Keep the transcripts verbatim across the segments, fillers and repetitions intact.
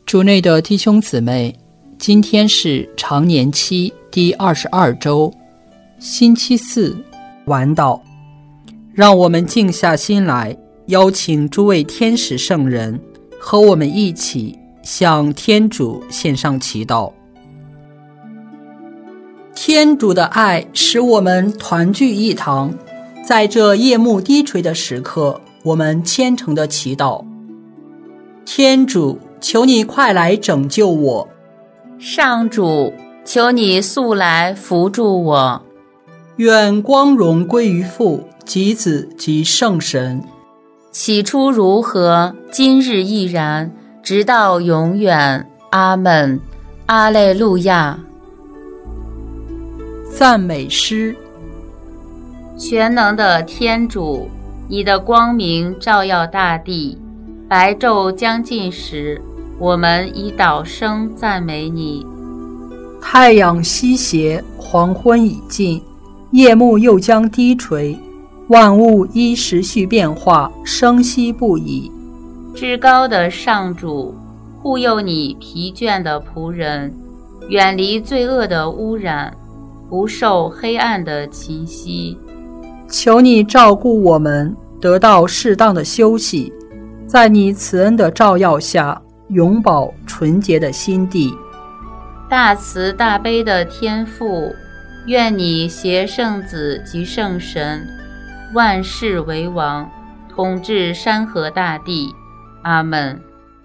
主内的弟兄姊妹，今天是常年期第二十二周，星期四，晚祷。让我们静下心来，邀请诸位天使圣人和我们一起向天主献上祈祷。天主的爱使我们团聚一堂，在这夜幕低垂的时刻，我们虔诚的祈祷。天主，求你快来拯救我。 上主，求你速来扶助我。 愿光荣归于父及子及圣神。 起初如何，今日亦然，直到永远。阿们。阿肋路亚。 赞美诗。 全能的天主，你的光明照耀大地，白昼将近时，我们以祷声赞美你。 太阳西斜，黄昏已尽，夜幕又将低垂，万物依时序变化，生息不已。 至高的上主，护佑你疲倦的仆人，远离罪恶的污染，不受黑暗的侵袭。 求你照顾我们，得到适当的休息，在你慈恩的照耀下，永保纯洁的心地。 大慈大悲的天父，愿你携圣子及圣神，万世为王，统治山河大地。阿们。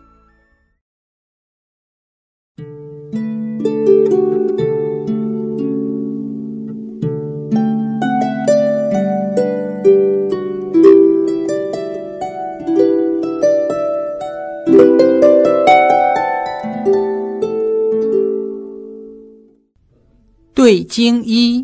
对经一。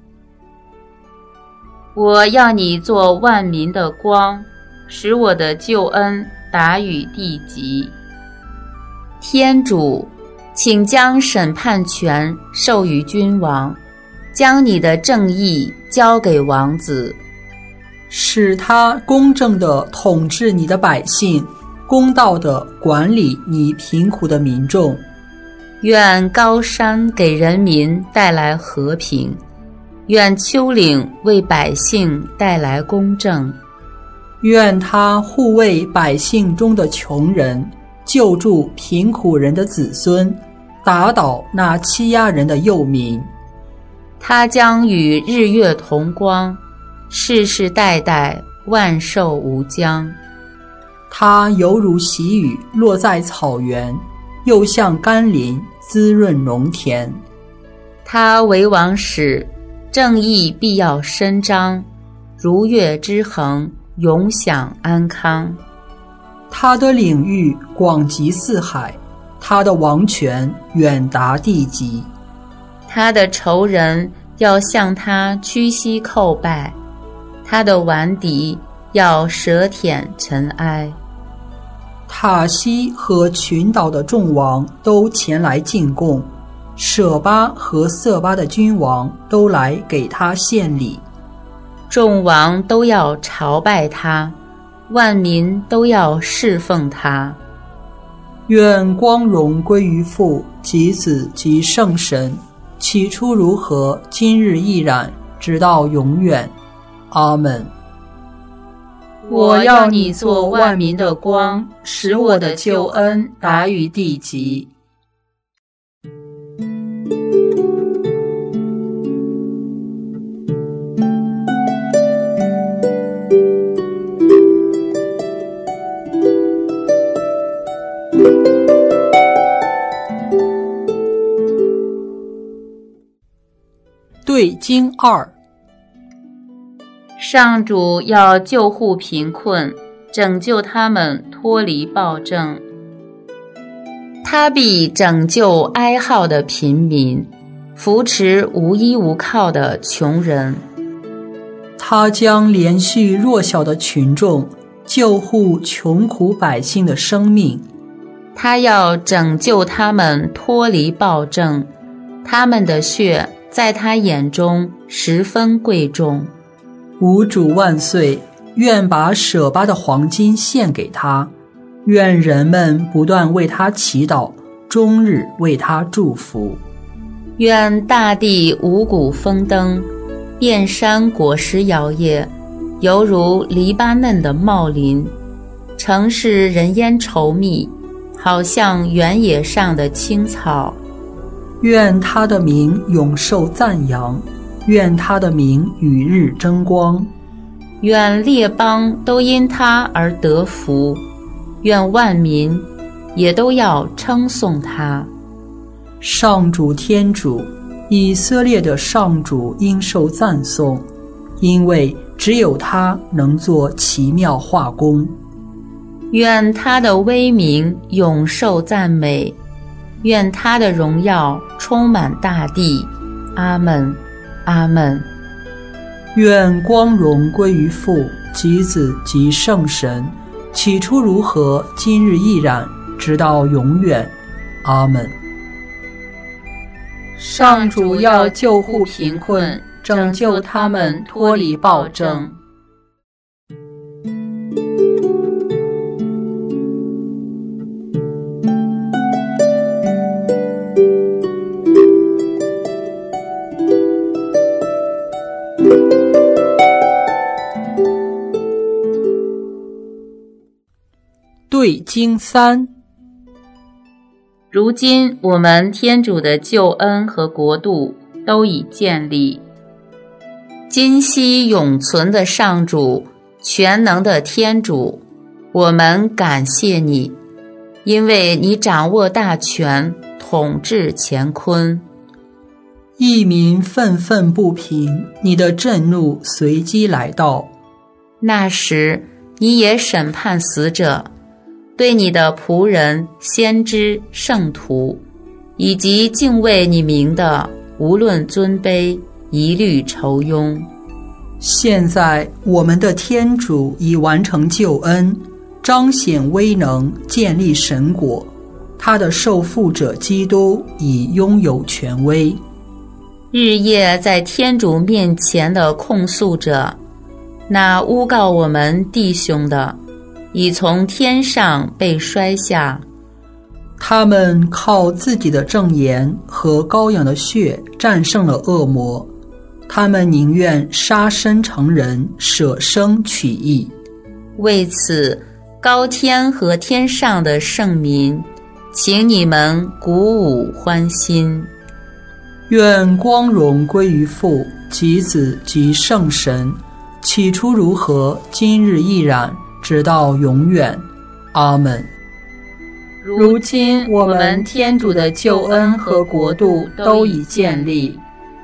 我要你做万民的光，使我的救恩达于地极。天主，请将审判权授予君王，将你的正义交给王子， 使他公正地统治你的百姓，公道地管理你贫苦的民众。 愿高山给人民带来和平，愿丘陵为百姓带来公正。 愿他护卫百姓中的穷人，救助贫苦人的子孙，打倒那欺压人的幼民。 他将与日月同光，世世代代万寿无疆。 他犹如喜雨落在草原，又像甘霖滋润农田。 他为王时，正义必要伸张，如月之恒，永享安康。 他的领域广及四海，他的王权远达地极。 他的仇人要向他屈膝叩拜，他的顽敌要舌舔尘埃。 塔西和群岛的众王都前来进贡，舍巴和色巴的君王都来给他献礼。 众王都要朝拜他，万民都要侍奉他。 愿光荣归于父及子及圣神，起初如何，今日亦然，直到永远。阿们。 我要你做万民的光，使我的救恩达于地极。 对经二。 上主要救护贫困，拯救他们脱离暴政。他必拯救哀号的贫民，扶持无依无靠的穷人。 他将连续弱小的群众，救护穷苦百姓的生命。 他要拯救他们脱离暴政，他们的血在他眼中十分贵重。吾主万岁，愿把舍巴的黄金献给他， 愿人们不断为他祈祷，终日为他祝福。 愿大地五谷丰登，遍山果实摇曳，犹如黎巴嫩的茂林，城市人烟稠密，好像原野上的青草。 愿他的名永受赞扬，愿他的名与日争光。 愿列邦都因他而得福，愿万民也都要称颂他。 上主天主，以色列的上主应受赞颂，因为只有他能做奇妙化工。 愿他的威名永受赞美，愿他的荣耀充满大地。阿们，阿们。 愿光荣归于父及子及圣神，起初如何，今日亦然，直到永远。阿们。上主要救护贫困，拯救他们脱离暴政。对经三。 如今我们天主的救恩和国度都已建立。今昔永存的上主，全能的天主，我们感谢你，因为你掌握大权，统治乾坤。 一民愤愤不平，你的震怒随机来到。 那时你也审判死者，对你的仆人、先知、圣徒，以及敬畏你名的，无论尊卑，一律酬庸。 现在我们的天主已完成救恩，彰显威能，建立神国，他的受傅者基督已拥有权威。 日夜在天主面前的控诉者，那诬告我们弟兄的，已从天上被摔下。 他们靠自己的证言和羔羊的血战胜了恶魔，他们宁愿杀身成人，舍生取义。 为此，高天和天上的圣民，请你们鼓舞欢心。 愿光荣归于父及子及圣神，起初如何，今日亦然，直到永远。阿们。如今我们天主的救恩和国度都已建立。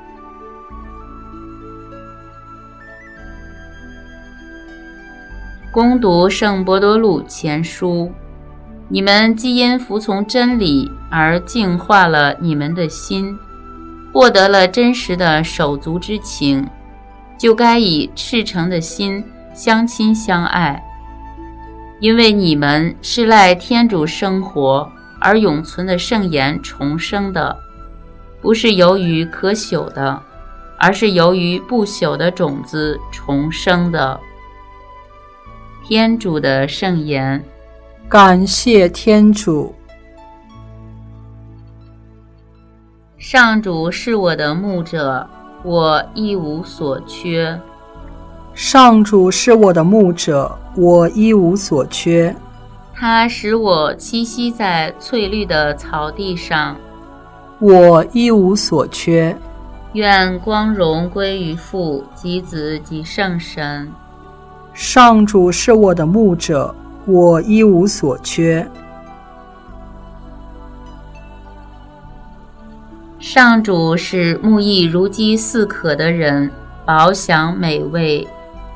恭读圣伯多禄前书，你们既因服从真理而净化了你们的心，获得了真实的手足之情，就该以赤诚的心相亲相爱。因为你们是赖天主生活而永存的圣言重生的，不是由于可朽的，而是由于不朽的种子重生的。天主的圣言。 感谢天主。 上主是我的牧者，我一无所缺。 上主是我的牧者，我一无所缺。 他使我栖息在翠绿的草地上， 我一无所缺。 愿光荣归于父及子及圣神。 上主是我的牧者，我一无所缺。 上主使牧役如饥似渴的人饱享美味。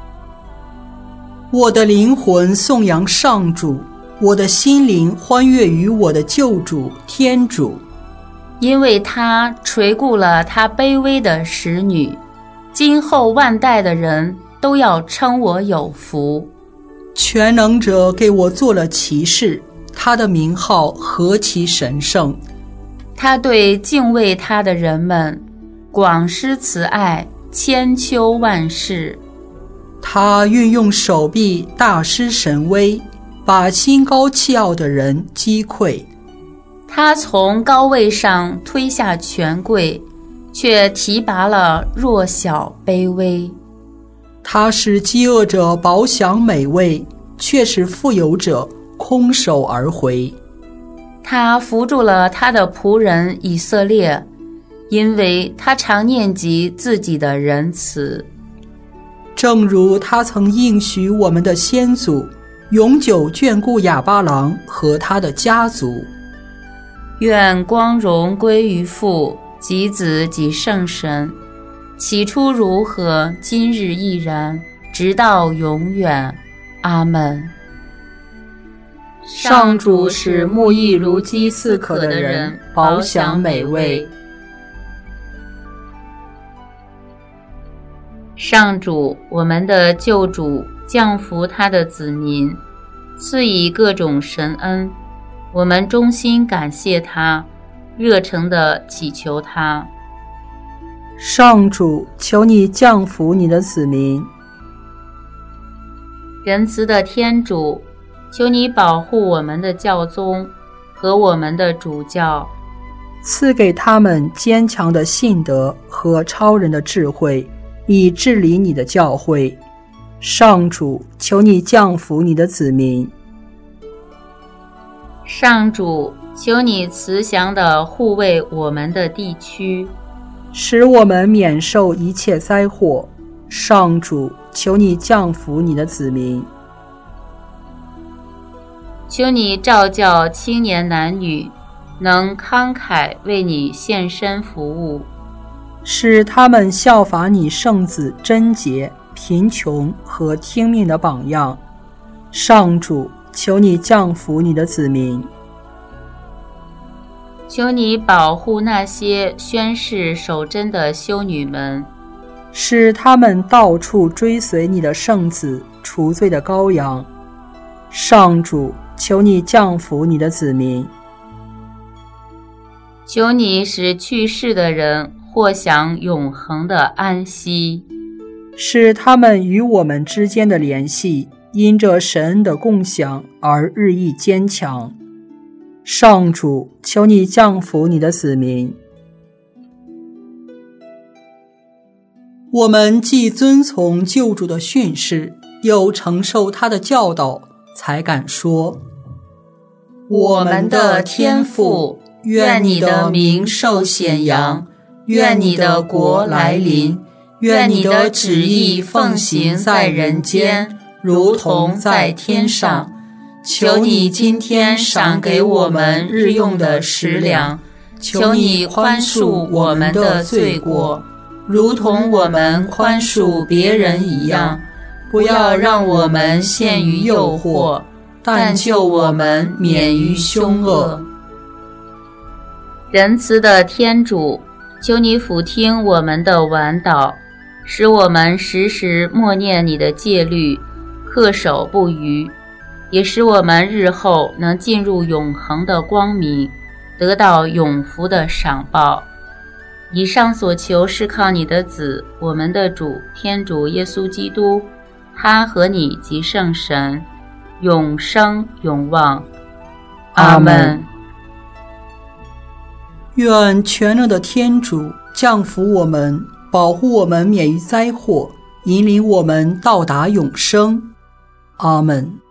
我的灵魂颂扬上主，我的心灵欢悦于我的救主天主， 因为他垂顾了他卑微的使女，今后万代的人都要称我有福。 全能者给我做了骑士，他的名号何其神圣。 他对敬畏他的人们广施慈爱，千秋万世。 他运用手臂大施神威， 把心高气傲的人击溃。 他从高位上推下权贵，却提拔了弱小卑微。 他使饥饿者饱享美味，却使富有者空手而回。 他扶助了他的仆人以色列，因为他常念及自己的仁慈。 正如他曾应许我们的先祖，永久眷顾亚巴郎和他的家族。 愿光荣归于父及子及圣神，起初如何，今日亦然，直到永远。阿们。 上主使慕义如饥似渴的人饱享美味。 上主，我们的救主，降福他的子民，赐以各种神恩，我们衷心感谢他，热诚地祈求他。 上主，求你降福你的子民。 仁慈的天主，求你保护我们的教宗和我们的主教， 赐给他们坚强的信德和超人的智慧，以治理你的教会。上主，求你降福你的子民。 上主，求你慈祥地护卫我们的地区， 使我们免受一切灾祸。上主，求你降福你的子民。 求你召教青年男女，能慷慨为你献身服务， 使他们效法你圣子贞洁、贫穷和听命的榜样。上主，求你降福你的子民。 求你保护那些宣誓守贞的修女们， 使他们到处追随你的圣子除罪的羔羊。上主，求你降福你的子民。 求你使去世的人获享永恒的安息， 使他们与我们之间的联系因着神恩的共享而日益坚强。上主，求你降福你的子民。我们既遵从救主的训示，又承受他的教导，才敢说： 我们的天父，愿你的名受显扬，愿你的国来临，愿你的旨意奉行在人间，如同在天上。求你今天赏给我们日用的食粮，求你宽恕我们的罪过，如同我们宽恕别人一样。不要让我们陷于诱惑，但救我们免于凶恶。仁慈的天主，求你俯听我们的挽祷，使我们时时默念你的戒律，恪守不渝，也使我们日后能进入永恒的光明，得到永福的赏报。以上所求是靠你的子，我们的主天主耶稣基督，他和你及圣神，永生永旺。阿们。 愿全能的天主降福我们，保护我们免于灾祸，引领我们到达永生。阿们。